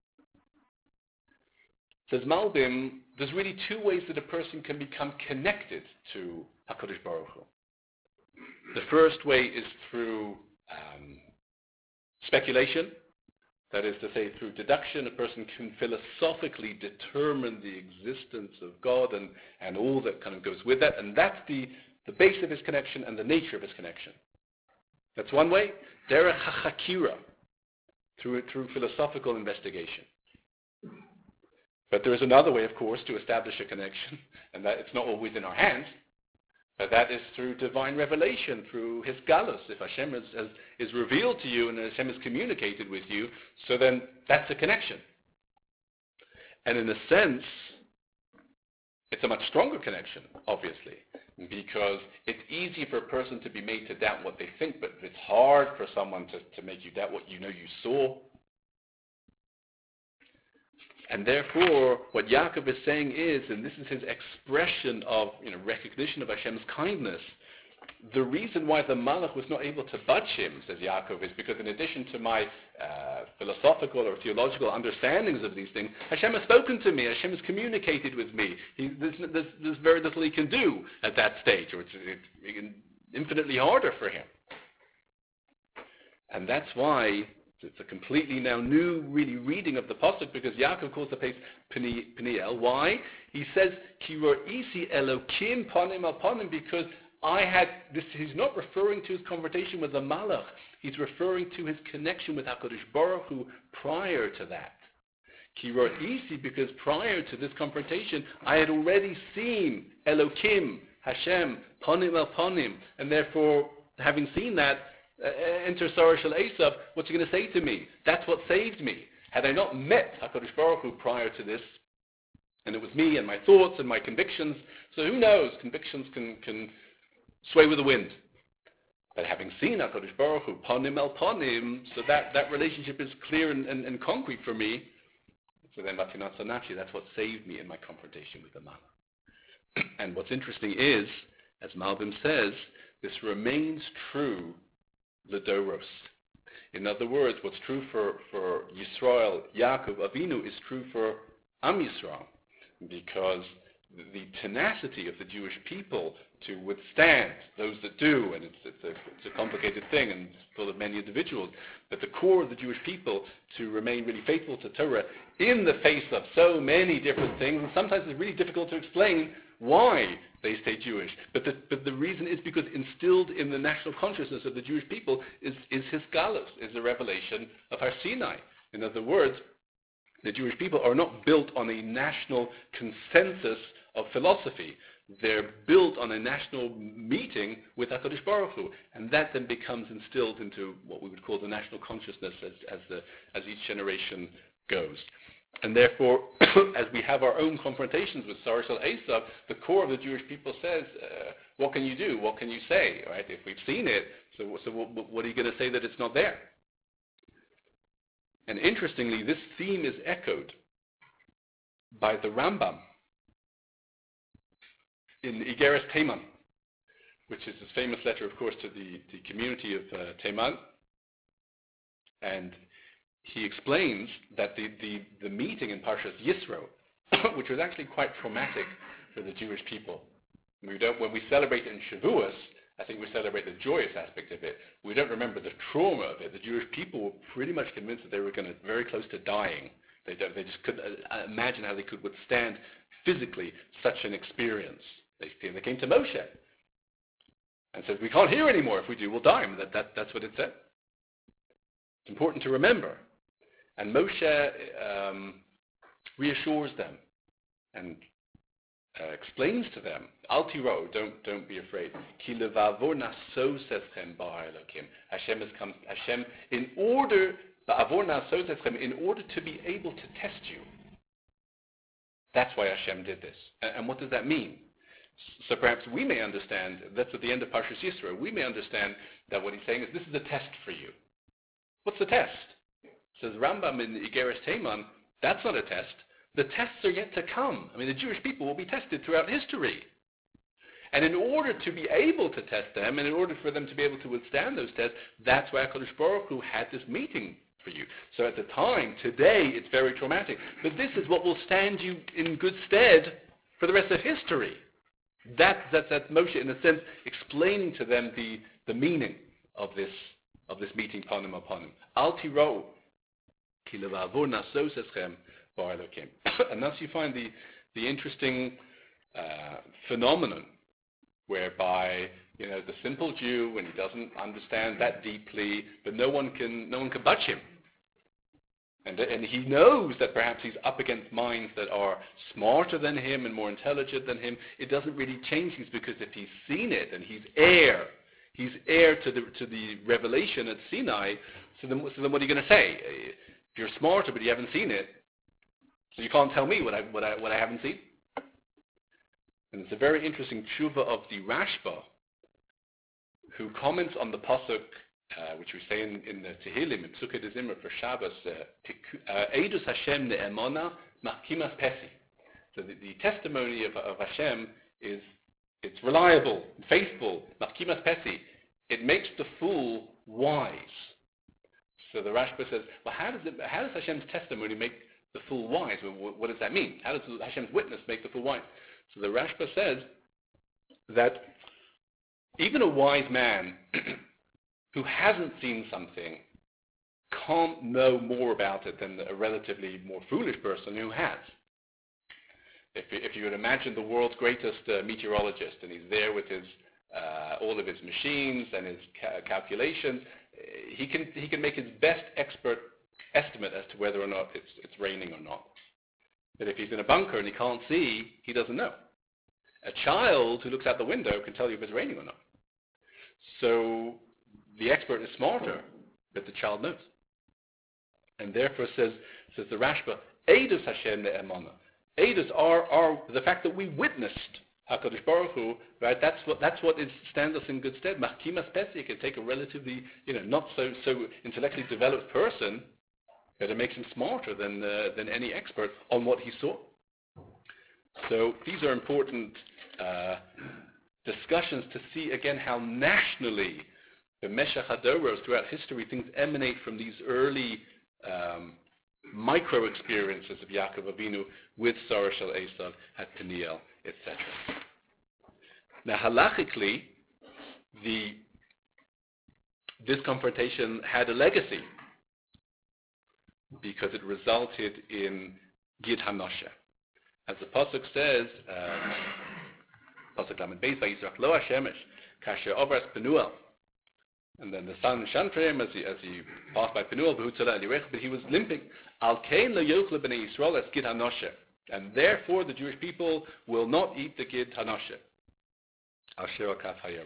Speaker 1: says Malbim, there's really two ways that a person can become connected to HaKadosh Baruch Hu. The first way is through speculation. That is to say, through deduction, a person can philosophically determine the existence of God and all that kind of goes with that. And that's the base of his connection and the nature of his connection. That's one way. Derech HaChakira, through philosophical investigation. But there is another way, of course, to establish a connection, and that it's not always in our hands, but that is through divine revelation, through his galus. If Hashem is revealed to you and Hashem is communicated with you, so then that's a connection. And in a sense, it's a much stronger connection, obviously, because it's easy for a person to be made to doubt what they think, but it's hard for someone to make you doubt what you saw. And therefore, what Yaakov is saying is, and this is his expression of recognition of Hashem's kindness, the reason why the Malach was not able to budge him, says Yaakov, is because in addition to my philosophical or theological understandings of these things, Hashem has spoken to me, Hashem has communicated with me. There's very little he can do at that stage, or it's infinitely harder for him. And that's why it's a completely now new really reading of the pasuk, because Yaakov calls the place Peniel. Why? He says, Ki ro'isi Elokim panim al panim, because I had this. He's not referring to his conversation with the Malach. He's referring to his connection with HaKadosh Baruch Hu prior to that. Ki ro'isi, because prior to this confrontation, I had already seen Elokim, Hashem, panim al panim, and therefore, having seen that, enter Sarah Shel Esav, what's he going to say to me? That's what saved me. Had I not met HaKadosh Baruch Hu prior to this, and it was me and my thoughts and my convictions, so who knows, convictions can sway with the wind. But having seen HaKadosh Baruch Hu, panim el panim, so that relationship is clear and concrete for me, so then Matinat Sanachi, that's what saved me in my confrontation with the Malach. And what's interesting is, as Malbim says, this remains true L'doros. In other words, what's true for Yisrael, Yaakov Avinu, is true for Am Yisrael, because the tenacity of the Jewish people to withstand those that do, and it's a complicated thing and full of many individuals, but the core of the Jewish people to remain really faithful to Torah in the face of so many different things, and sometimes it's really difficult to explain why they stay Jewish. But the reason is because instilled in the national consciousness of the Jewish people is his galus, is the revelation of Har Sinai. In other words, the Jewish people are not built on a national consensus of philosophy. They're built on a national meeting with HaKadosh Baruch Hu, and that then becomes instilled into what we would call the national consciousness as each generation goes. And therefore, as we have our own confrontations with Sarah Shel Esav, the core of the Jewish people says, what can you do? What can you say? Right? If we've seen it, so what are you going to say that it's not there? And interestingly, this theme is echoed by the Rambam in Igeres Teiman, which is his famous letter, of course, to the community of Teiman. And he explains that the meeting in Parshas Yisro, which was actually quite traumatic for the Jewish people. When we celebrate it in Shavuos, I think we celebrate the joyous aspect of it. We don't remember the trauma of it. The Jewish people were pretty much convinced that they were very close to dying. They just couldn't imagine how they could withstand physically such an experience. They came to Moshe. and says, we can't hear anymore. If we do, we'll die. And that's what it said. It's important to remember. And Moshe reassures them and explains to them, Al tiro, don't be afraid. Ki levavor naso seschem bara Elokim. Hashem, in order to be able to test you. That's why Hashem did this. And what does that mean? So perhaps we may understand, that's at the end of Parshas Yisro, we may understand that what he's saying is this is a test for you. What's the test? Says Rambam in Igeres Teman, that's not a test. The tests are yet to come. I mean, the Jewish people will be tested throughout history. And in order to be able to test them, and in order for them to be able to withstand those tests, that's why HaKadosh Baruch Hu had this meeting for you. So at the time, today, it's very traumatic. But this is what will stand you in good stead for the rest of history. That's Moshe, in a sense, explaining to them the meaning of this meeting, panim upon him. Al tiro, ki levavor naso seschem bara Elokim. And thus you find the interesting phenomenon whereby, the simple Jew, when he doesn't understand that deeply, but no one can budge him. And he knows that perhaps he's up against minds that are smarter than him and more intelligent than him. It doesn't really change things, because if he's seen it and he's heir to the revelation at Sinai, so then what are you going to say? If you're smarter but you haven't seen it, so you can't tell me what I haven't seen? And it's a very interesting tshuva of the Rashba, who comments on the pasuk, which we say in the Tehillim, in Psukei de Zimra for Shabbos, Eidus Hashem ne'emona machkimas pesi. So the testimony of Hashem it's reliable, faithful, machkimas pesi. It makes the fool wise. So the Rashba says, well, how does Hashem's testimony make the fool wise? Well, what does that mean? How does Hashem's witness make the fool wise? So the Rashba says that even a wise man who hasn't seen something can't know more about it than a relatively more foolish person who has. If you would imagine the world's greatest meteorologist, and he's there with his all of his machines and his calculations, he can make his best expert estimate as to whether or not it's raining or not. But if he's in a bunker and he can't see, he doesn't know. A child who looks out the window can tell you if it's raining or not. So the expert is smarter, but the child knows. And therefore says the Rashba, Eidus Hashem ne'emona. Eidus are the fact that we witnessed HaKadosh Baruch Hu, right? That's what stands us in good stead. Machkimas pesi can take a relatively, not so intellectually developed person, but it makes him smarter than any expert on what he saw. So these are important discussions to see again how nationally the Meshach HaDoros throughout history, things emanate from these early micro experiences of Yaakov Avinu with Sarah Shel Esav at Peniel, etc. Now halachically, this confrontation had a legacy because it resulted in Gid HaNoshe. As the pasuk says, pasuk Lamed Beis, Vayizrach lo HaShemesh kasher ovras Penuel. And then the sun shone for him as he passed by Penuel, but he was limping. Al kein lo yochlu b'nei Yisrael es Gid HaNoshe. And therefore the Jewish people will not eat the Gid HaNoshe. Asher Akaf HaYerech.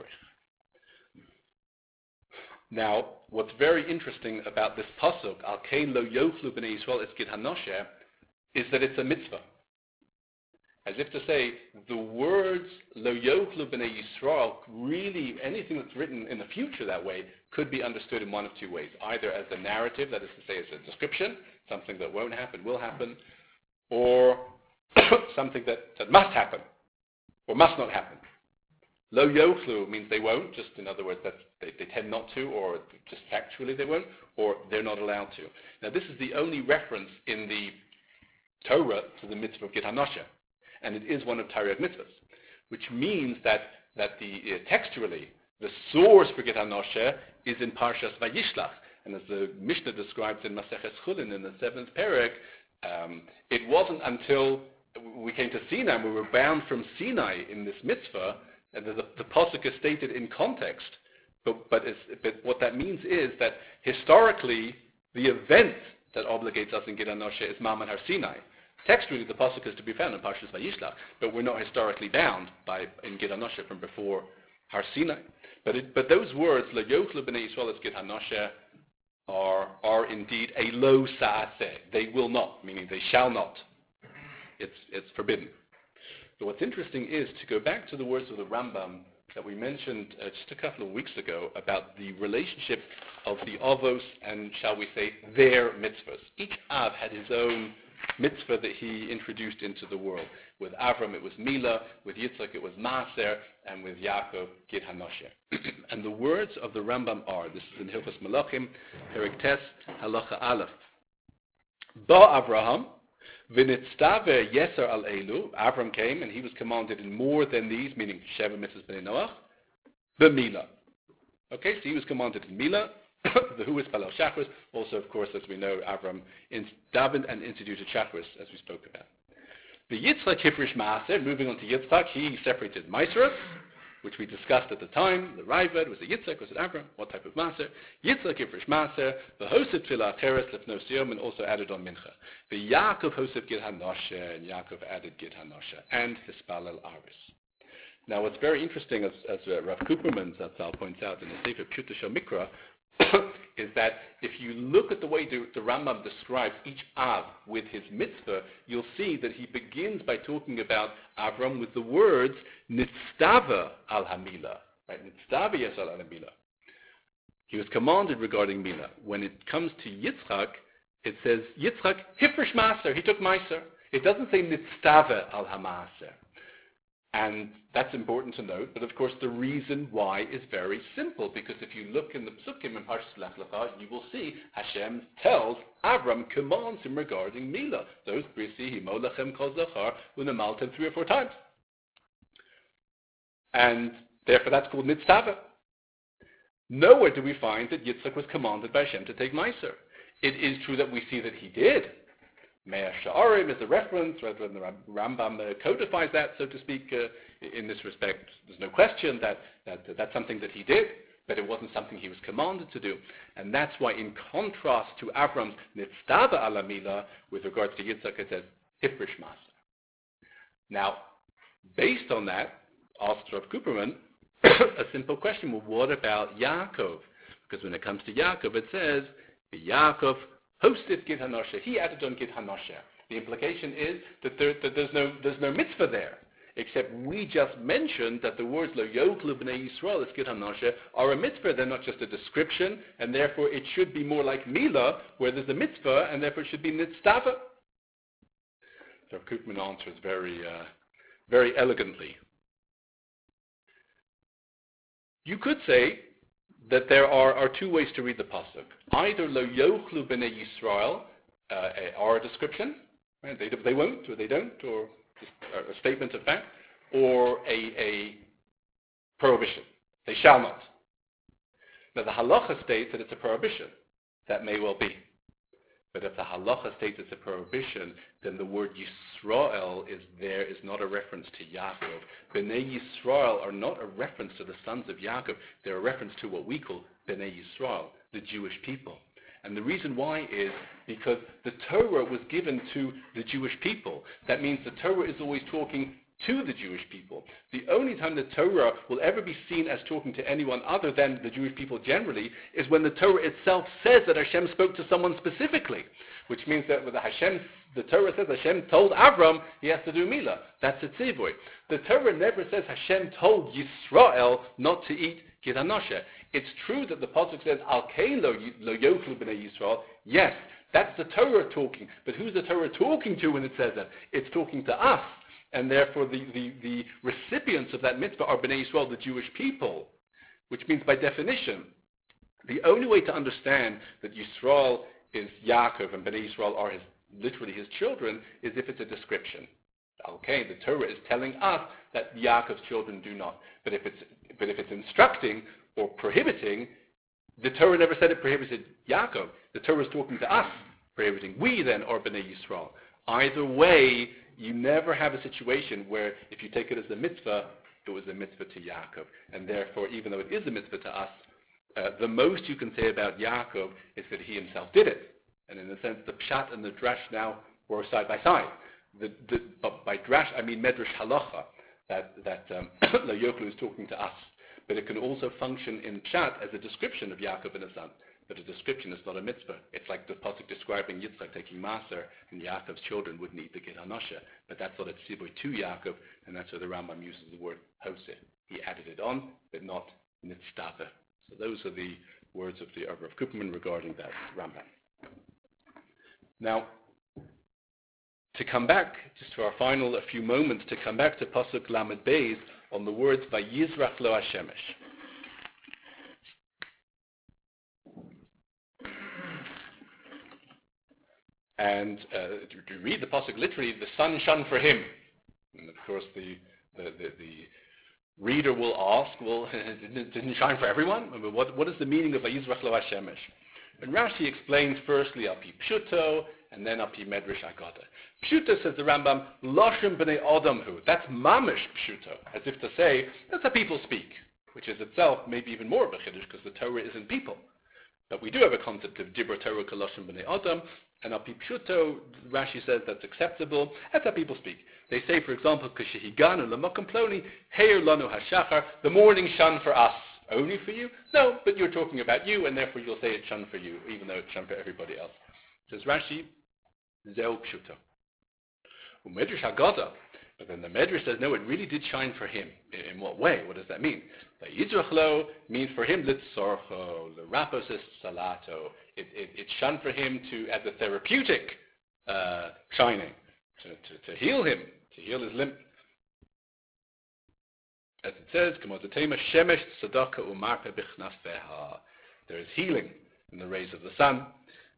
Speaker 1: Now, what's very interesting about this pasuk, Al kein lo yochlu b'nei Yisrael es Gid HaNoshe, is that it's a mitzvah. As if to say, the words lo yochlu b'nei Yisrael, really anything that's written in the future that way could be understood in one of two ways. Either as a narrative, that is to say, as a description, something that won't happen, will happen, or something that must happen, or must not happen. Lo yochlu means they won't, just in other words, that they tend not to, or just factually they won't, or they're not allowed to. Now this is the only reference in the Torah to the mitzvah of Gid HaNoshe. And it is one of Taryag mitzvahs, which means that textually, the source for Gid HaNoshe is in Parshas Vayishlach. And as the Mishnah describes in Maseches Chulin in the 7th Perek, it wasn't until we came to Sinai, we were bound from Sinai in this mitzvah, And the pasuk is stated in context, but what that means is that historically the event that obligates us in Gid HaNoshe is Ma'amad Har Sinai. Textually, the pasuk is to be found in Parshas Vayishlach, but we're not historically bound in Gid HaNoshe from before Har Sinai. But those words, Lo Yochlu B'nei Yisrael Es Gid HaNoshe, are indeed a lo sa'aseh. They will not, meaning they shall not. It's forbidden. So what's interesting is to go back to the words of the Rambam that we mentioned just a couple of weeks ago about the relationship of the Avos and, shall we say, their mitzvahs. Each Av had his own mitzvah that he introduced into the world. With Avram it was Mila, with Yitzchak it was Maaser, and with Yaakov Gid HaNoshe. And the words of the Rambam are, this is in Hilchos Malachim, Perek Tes, Halacha Aleph. Ba Avraham, v'nitztave yeser al elu, Avram came and he was commanded in more than these, meaning Sheva Mitzvahs B'nei Noach, b'Mila. Okay, so he was commanded in Mila, the who is Palel Shachris. Also, of course, as we know, Avram davened and instituted Shachris, as we spoke about. The Yitzchak Hifrish Maaser, moving on to Yitzchak, he separated Maaseret, which we discussed at the time. The Raavad, was it Yitzchak, was it Avram? What type of Maaser? Yitzchak Hifrish Maaser, the Hosef Tfilah Teres Lefnos Yom, and also added on Mincha. The Yaakov Hosef Gid HaNoshe, and Yaakov added Gid HaNoshe, and Hispalel Aris. Now, what's very interesting, as Rav Kuperman Zatzal points out in the Sefer Pshuta Shel Mikra, is that if you look at the way the Rambam describes each Av with his mitzvah, you'll see that he begins by talking about Avram with the words Nitztava al Hamila. Right? Nitztava yesal al Hamila. He was commanded regarding Mila. When it comes to Yitzchak, it says Yitzchak Hifrish Maaser. He took Maaser. It doesn't say Nitztava al Hamaaser. And that's important to note, but of course the reason why is very simple, because if you look in the Psukim in Parshas Lech Lecha, you will see Hashem tells Avram, commands him regarding Mila. Those brisi himo lechem kol zachar unamaltem 3 or 4 times. And therefore that's called Nitztava. Nowhere do we find that Yitzchak was commanded by Hashem to take Meiser. It is true that we see that he did. Me'ah Sha'arim is a reference, rather than the Rambam codifies that, so to speak, in this respect. There's no question that that's something that he did, but it wasn't something he was commanded to do. And that's why, in contrast to Avram's Nitztava ala Mila, with regards to Yitzchak, it says Hifrish Maaser. Now, based on that, asked Rav Kuperman a simple question. Well, what about Yaakov? Because when it comes to Yaakov, it says, Yaakov hosted Gid HaNoshe. He added on Gid HaNoshe. The implication is that there's no mitzvah there, except we just mentioned that the words Lo Yochlu B'nei Yisrael Es Gid HaNoshe are a mitzvah. They're not just a description, and therefore it should be more like Mila, where there's a mitzvah, and therefore it should be Nitztava. So Koopman answers very, very elegantly. You could say that there are 2 ways to read the pasuk. Either Lo Yochlu B'nei Yisrael are a description, right? They won't, or they don't, or a statement of fact, or a prohibition. They shall not. Now the halacha states that it's a prohibition. That may well be. But if the halacha states it's a prohibition, then the word Yisrael is not a reference to Yaakov. B'nei Yisrael are not a reference to the sons of Yaakov. They're a reference to what we call B'nei Yisrael, the Jewish people. And the reason why is because the Torah was given to the Jewish people. That means the Torah is always talking to the Jewish people. The only time the Torah will ever be seen as talking to anyone other than the Jewish people generally is when the Torah itself says that Hashem spoke to someone specifically, which means that with the Torah says Hashem told Avram he has to do Mila. That's a tzivoy. The Torah never says Hashem told Yisrael not to eat Gid HaNoshe. It's true that the pasuk says Al Kei Lo Yochlu B'nei Yisrael. Yes, that's the Torah talking. But who's the Torah talking to when it says that? It's talking to us. And therefore the recipients of that mitzvah are B'nai Yisrael, the Jewish people, which means by definition, the only way to understand that Yisrael is Yaakov and B'nai Yisrael are literally his children is if it's a description. Okay, the Torah is telling us that Yaakov's children do not. But if it's instructing or prohibiting, the Torah never said it prohibited Yaakov. The Torah is talking to us, prohibiting. We then are B'nai Yisrael. Either way, you never have a situation where if you take it as a mitzvah, it was a mitzvah to Yaakov. And therefore, even though it is a mitzvah to us, the most you can say about Yaakov is that he himself did it. And in a sense, the pshat and the drash now were side by side. But by drash, I mean medrash halacha, that Lo Yochlu is talking to us. But it can also function in pshat as a description of Yaakov and his son. But a description is not a mitzvah. It's like the pasuk describing Yitzchak taking Maser, and Yaakov's children would need to get Hanasha. But that's not a tzibur to Yaakov, and that's where the Rambam uses the word hoseh. He added it on, but not nitztave. So those are the words of the Arba of Kupperman regarding that Rambam. Now, to come back, just for our final a few moments, to come back to pasuk Lamed Beis on the words Vayizrach lo Hashemesh. And to read the pasuk literally, the sun shone for him. And of course, the reader will ask, well, it didn't shine for everyone? I mean, what is the meaning of Vayizrach lo Hashemesh? And Rashi explains firstly Api Pshuto, and then Api Medrash Agada. Pshuto, says the Rambam, Loshem b'nei Adam hu. That's mamish Pshuto, as if to say, that's how people speak, which is itself maybe even more of a chiddush, because the Torah isn't people. But we do have a concept of Dibra Torah Kaloshem b'nei Adam, and Api Pshuto, Rashi says that's acceptable. That's how people speak. They say, for example, K'shehiganu l'makom ploni, Heir lanu hashachar, the morning shone for us. Only for you? No, but you're talking about you, and therefore you'll say it shone for you, even though it shone for everybody else. Says Rashi, Zeu Pshuto. Medrash Haggadah, but then the Medrash says, no, it really did shine for him. In what way? What does that mean? Vayizrach lo means for him, litzorcho, l'rapos es salato. It shone for him as a therapeutic shining, to heal him, to heal his limp. As it says, Shemesh tzedakah umarpe bichnafeha. There is healing in the rays of the sun.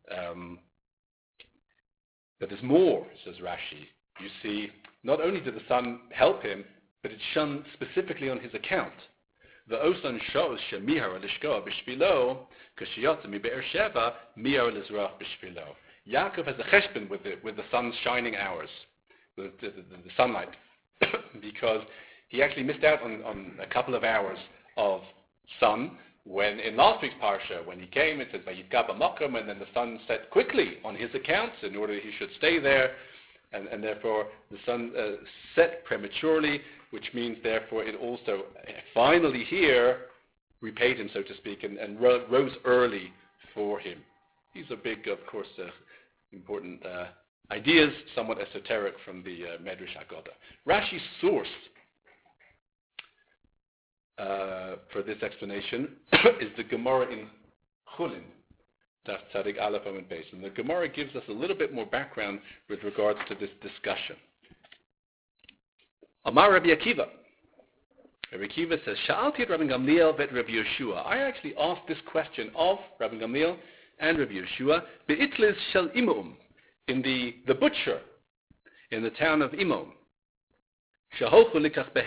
Speaker 1: But there's more, says Rashi. You see, not only did the sun help him, but it shone specifically on his account. The osan shows shemihar alishkoa b'shvilo, kashiyotza mi be'er sheva mihar lizrach b'shvilo. Yaakov has a cheshbon with the sun's shining hours, the sunlight, because he actually missed out on a couple of hours of sun when, in last week's parsha, when he came, it says, Vayitgaba Mokum, and then the sun set quickly on his accounts in order that he should stay there, and therefore the sun set prematurely, which means therefore it also finally here repaid him, so to speak, and rose early for him. These are big, of course, important ideas, somewhat esoteric from the Medrash Haggadah. Rashi's source for this explanation is the Gemara in Chulin, Daf Tzadik Aleph Amud Beis. And the Gemara gives us a little bit more background with regards to this discussion. Amar Rabbi Akiva. Rabbi Akiva says, Sha'alti et Rabbi Gamliel vet Rabbi Yeshua. I actually asked this question of Rabbi Gamliel and Rabbi Yeshua, be'itlis shel Imom, in the butcher in the town of Imom. When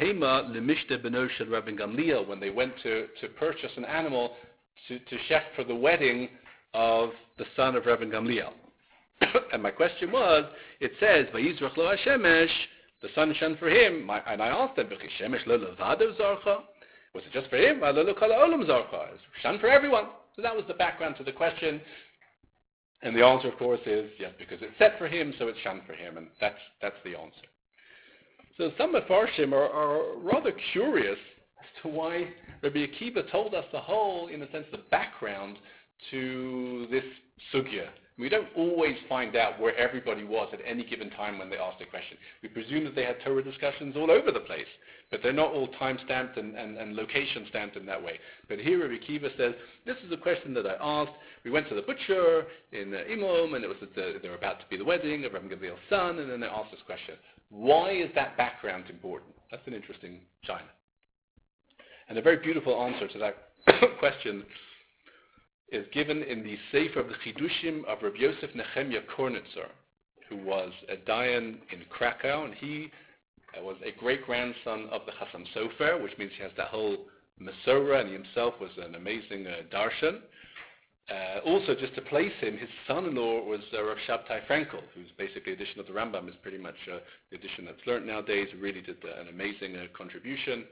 Speaker 1: they went to purchase an animal to chef for the wedding of the son of Rabbi Gamliel. And my question was, it says, Vayizrach lo Hashemesh, the sun shone for him, and I asked them, Shemesh lo levado zarcha? Was it just for him? Lo kol ha'olam zarcha? Shone for everyone. So that was the background to the question. And the answer, of course, is, yes, because it's set for him, so it's shone for him, and that's the answer. So some Mefarshim are rather curious as to why Rabbi Akiva told us the whole, in a sense, the background to this sugya. We don't always find out where everybody was at any given time when they asked a question. We presume that they had Torah discussions all over the place, but they're not all time-stamped and location-stamped in that way. But here Rabbi Akiva says, this is a question that I asked. We went to the butcher in Imom, and it was they were about to be the wedding of Rabbi Gamliel's son, and then they asked this question. Why is that background important? That's an interesting china. And a very beautiful answer to that question is given in the Sefer of the Chidushim of Rabbi Yosef Nechemya Kornitzer, who was a Dayan in Krakow, and he was a great-grandson of the Chassam Sofer, which means he has that whole Masorah, and he himself was an amazing darshan. Also, just to place him, his son-in-law was Rav Shabtai Frankel, whose basically edition of the Rambam is pretty much the edition that's learnt nowadays. He really did an amazing contribution.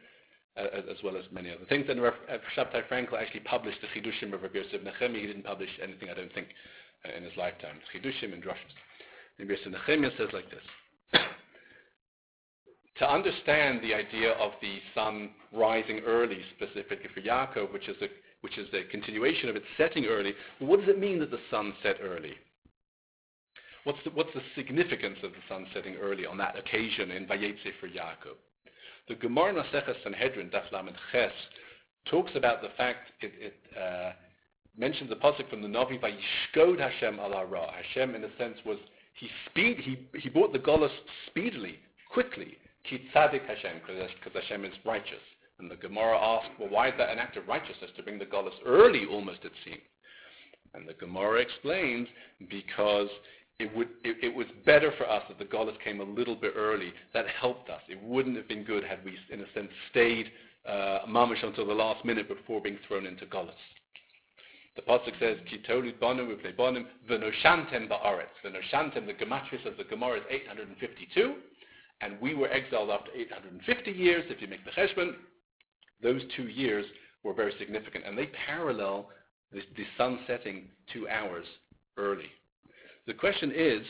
Speaker 1: as well as many other things. And Shabtai Frankel actually published the Chidushim of Rabbi Yosef Nechemia. He didn't publish anything, I don't think, in his lifetime. Chidushim and Drashos. Rabbi Yosef Nechemia says like this. To understand the idea of the sun rising early, specifically for Yaakov, which is a continuation of its setting early, well, what does it mean that the sun set early? What's the significance of the sun setting early on that occasion in Vayetze for Yaakov? The Gemara Maseches Sanhedrin, Daf Lamed Ches, talks about the fact, it mentions the pasuk from the Navi, Vayishkod Hashem al hara. Hashem, in a sense, he brought the Golus speedily, quickly, Ki tzadik Hashem, because Hashem is righteous. And the Gemara asks, well, why is that an act of righteousness to bring the Golus early, almost it seems? And the Gemara explains, because it was better for us that the Golus came a little bit early. That helped us. It wouldn't have been good had we, in a sense, stayed mamish until the last minute before being thrown into Golus. The pasuk says, "Ki tolid banim v'pnei banim v'noshantem ba'aretz." V'noshantem, the gematria of the Gemara is 852, and we were exiled after 850 years. If you make the cheshbon, those 2 years were very significant, and they parallel the sun setting 2 hours early. The question is,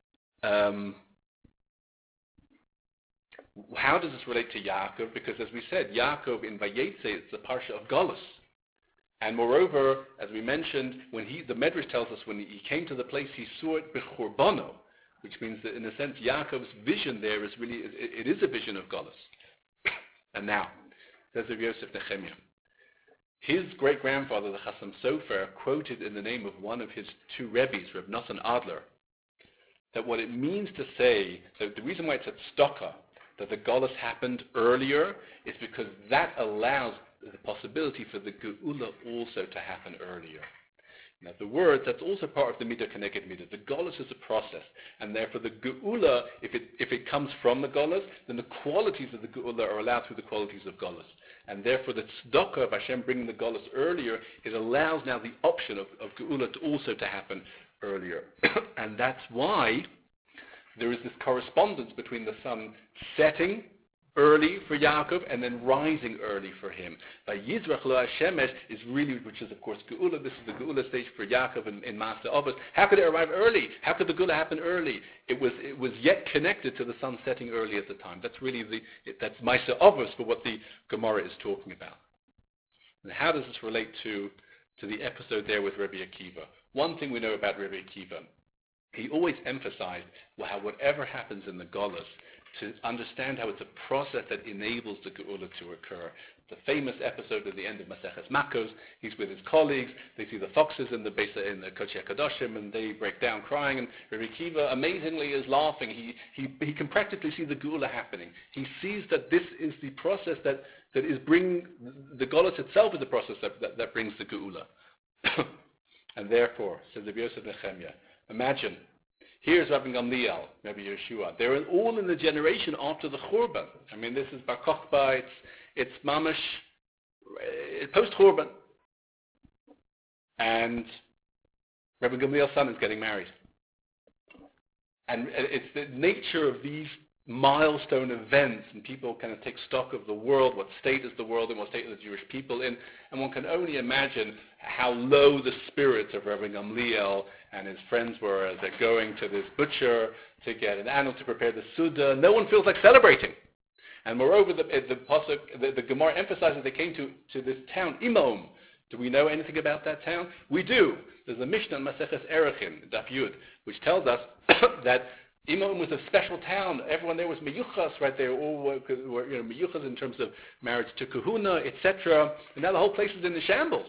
Speaker 1: how does this relate to Yaakov? Because as we said, Yaakov in Vayetze, it's the parsha of Golus. And moreover, as we mentioned, the Medrash tells us when he came to the place, he saw it b'churbono, which means that in a sense, Yaakov's vision there is really, it is a vision of Golus. And now, says Rabbi Yosef Nechemia, his great-grandfather, the Chassam Sofer, quoted in the name of one of his 2 Rebbes, Reb Nosson Adler, that what it means to say, that the reason why it's at Stoka, that the Golus happened earlier, is because that allows the possibility for the Geula also to happen earlier. In other words, that's also part of the Midah Keneged Midah. The Golus is a process, and therefore the Geula, if it comes from the Golus, then the qualities of the Geula are allowed through the qualities of Golus. And therefore the tzedakah of Hashem bringing the Golus earlier, it allows now the option of Geula to also to happen earlier. And that's why there is this correspondence between the sun setting early for Yaakov and then rising early for him. By Yizrach Lo Hashemesh is really, which is of course Geula. This is the Geula stage for Yaakov in Maaseh Avos. How could it arrive early? How could the Geula happen early? It was yet connected to the sun setting early at the time. That's really that's Maaseh Avos for what the Gemara is talking about. And how does this relate to the episode there with Rabbi Akiva? One thing we know about Rabbi Akiva, he always emphasized how whatever happens in the Golus, to understand how it's a process that enables the Geula to occur. The famous episode at the end of Maseches Makos, he's with his colleagues, they see the foxes in the Kodesh HaKadoshim, and they break down crying, and Rabbi Akiva amazingly is laughing. He can practically see the Geula happening. He sees that this is the process that is bringing, the Golus itself is the process that brings the Geula. And therefore, says Rabbi Yosef Nechemia, imagine, here's Rabbi Gamliel, Rabbi Yeshua. They're all in the generation after the Churban. I mean, this is Bar Kochba, it's Mamash, post-Churban. And Rabbi Gamliel's son is getting married. And it's the nature of these milestone events, and people kind of take stock of the world, what state is the world in, what state are the Jewish people in, and one can only imagine how low the spirits of Rabbi Gamliel and his friends were as they're going to this butcher to get an animal to prepare the Suda. No one feels like celebrating. And moreover, the Gemara emphasizes they came to this town, Imom. Do we know anything about that town? We do. There's a Mishnah in Maseches Erechim, Daf Yud, which tells us that Imom was a special town. Everyone there was meyuchas, right? They all were meyuchas in terms of marriage to kahuna, etc. And now the whole place is in the shambles.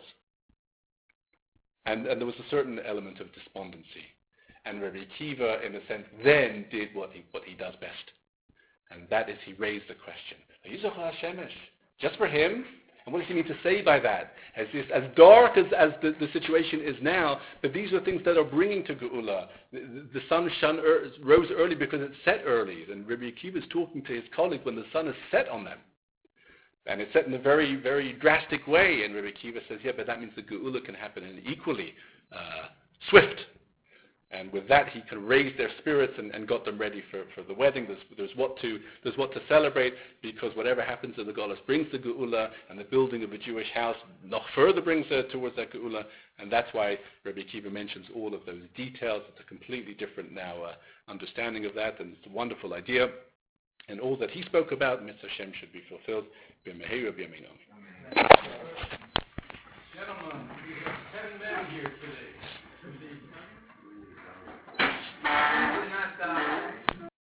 Speaker 1: And there was a certain element of despondency. And Rabbi Akiva, in a sense, then did what he does best. And that is he raised the question. Just for him? And what does he mean to say by that? As dark as the situation is now, but these are things that are bringing to Geula. The sun rose early because it set early. And Rabbi Akiva is talking to his colleagues when the sun is set on them. And it's set in a very, very drastic way. And Rabbi Akiva says, yeah, but that means the Geula can happen in equally swift And with that, he can raise their spirits and got them ready for the wedding. There's what to celebrate, because whatever happens in the Golus brings the Geula, and the building of a Jewish house noch further brings towards that Geula. And that's why Rabbi Akiva mentions all of those details. It's a completely different now understanding of that, and it's a wonderful idea. And all that he spoke about, Mitzvah Hashem, should be fulfilled. B'meheira b'yamin.